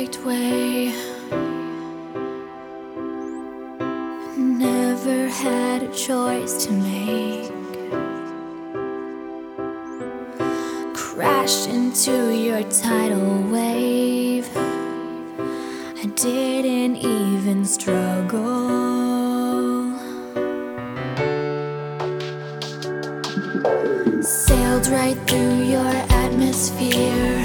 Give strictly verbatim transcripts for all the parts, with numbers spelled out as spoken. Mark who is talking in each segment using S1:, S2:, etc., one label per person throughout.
S1: perfect way. Never had a choice to make. Crashed into your tidal wave. I didn't even struggle. Sailed right through your atmosphere.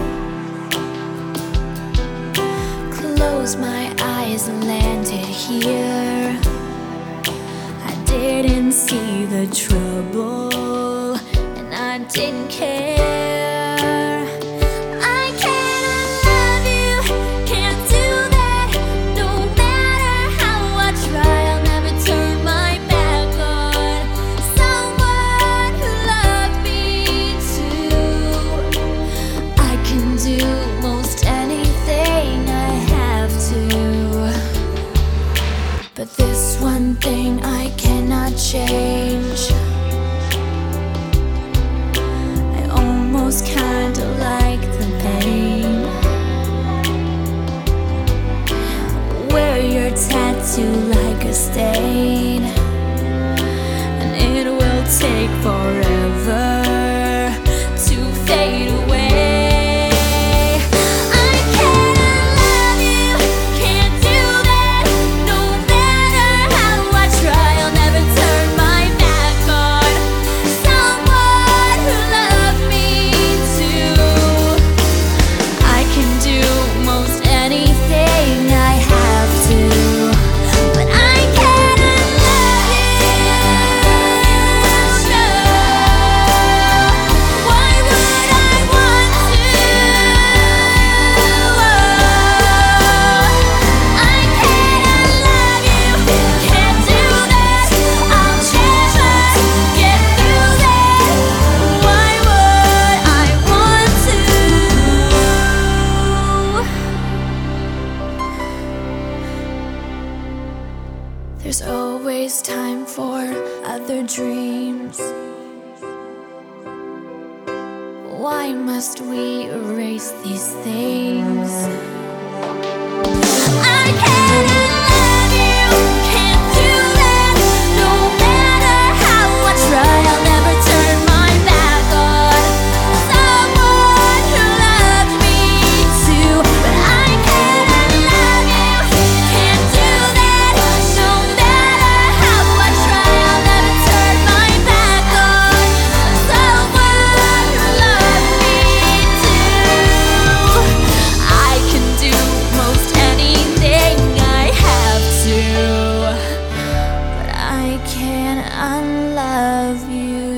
S1: Closed my eyes and landed here. I didn't see the trouble, and I didn't care. I can't love you, can't do that. No matter how I try, I'll never turn my back on someone who loved me too. I can do most anything I have to, but this one thing I cannot change. I almost kinda like the pain. Wear your tattoo like a stain, and it will take forever to fade away. There's always time for other dreams. Why must we erase these things? I can't love you, can't do that. No matter how I try, I'll never turn my back on someone who loved me too. But I can't love you, can't do that. No matter how I try, I'll never turn my back on someone who loved me too. I can do most anything I have to, but I can't unlove you.